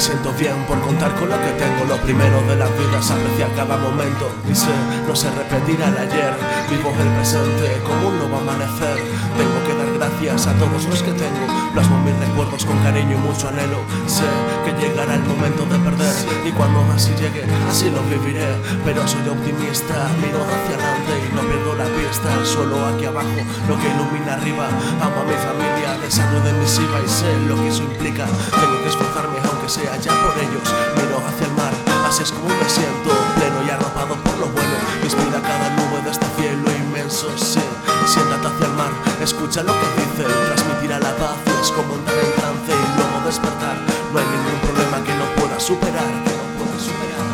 siento bien por contar con lo que tengo. Lo primero de la vida es apreciar cada momento. Y sé, no se repetirá el ayer. Vivo el presente como un nuevo amanecer. Tengo que dar gracias a todos los que tengo. Plasmo mis recuerdos con cariño y mucho anhelo. Sé que llegará el momento de perder, y cuando así llegue, así lo viviré. Pero soy optimista, miro hacia adelante y no pierdo la vista. Solo aquí abajo, lo que ilumina arriba. Amo a mi familia, de sangre de misiva, y sé lo que eso implica. Tengo que esforzarme aunque sea ya por ellos. Miro hacia el mar, así es como me siento, pleno y arropado por lo bueno. Inspira cada nube de este cielo inmenso. Sí, siéntate hacia el mar, escucha lo que dice. Transmitirá la paz, es como entrar en trance y luego despertar. No hay ningún problema que no pueda superar, que no pueda superar.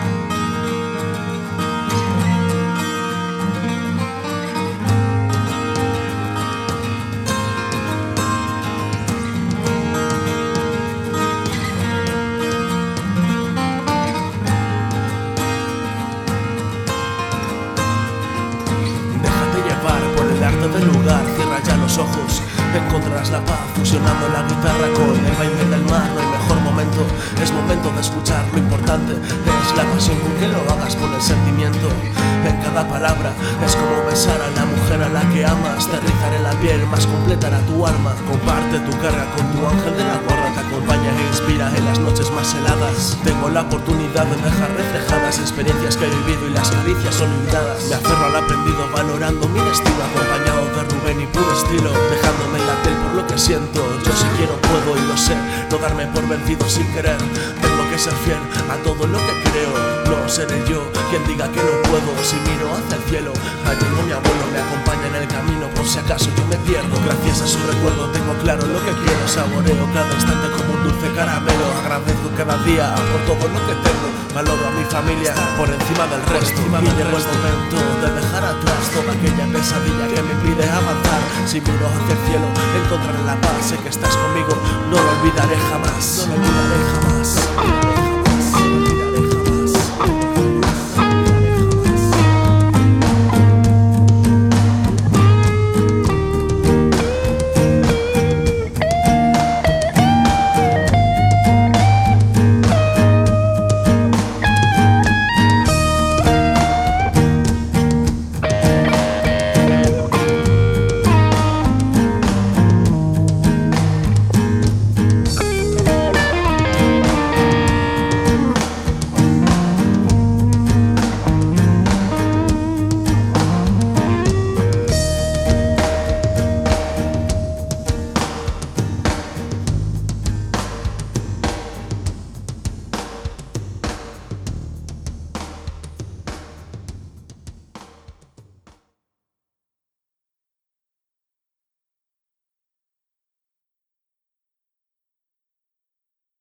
Del lugar, cierra ya los ojos, encontrarás la paz fusionando la guitarra con el baile del mar. No hay mejor momento, es momento de escuchar. Lo importante es la pasión con que lo hagas, con el sentimiento en cada palabra. Es como besar a la mujer a la que amas, te rizaré la piel, más completa hará tu alma. Comparte tu carga con tu ángel de la guarda, te acompaña e inspira en las noches más heladas. Tengo la oportunidad de dejar reflejadas experiencias que he vivido y las caricias olvidadas. Me aferro al aprendido valorando mi destino, acompañado de Rubén y puro estilo, dejándome en la piel por lo que siento. Yo si quiero puedo y lo sé, no darme por vencido sin querer. Tengo que ser fiel a todo lo que creo. No seré yo quien diga que no puedo. Si miro hacia el cielo, allí mi abuelo me acompaña en el camino por si acaso yo me pierdo. Gracias a su recuerdo tengo claro lo que quiero. Saboreo cada instante como un dulce caramelo. Agradezco cada día por todo lo que tengo. Valoro a mi familia por encima del resto. Y llegó el momento de dejar atrás toda aquella pesadilla que me impide avanzar. Si miro hacia el cielo encontraré la paz. Sé que estás conmigo, no lo olvidaré jamás. No lo olvidaré jamás.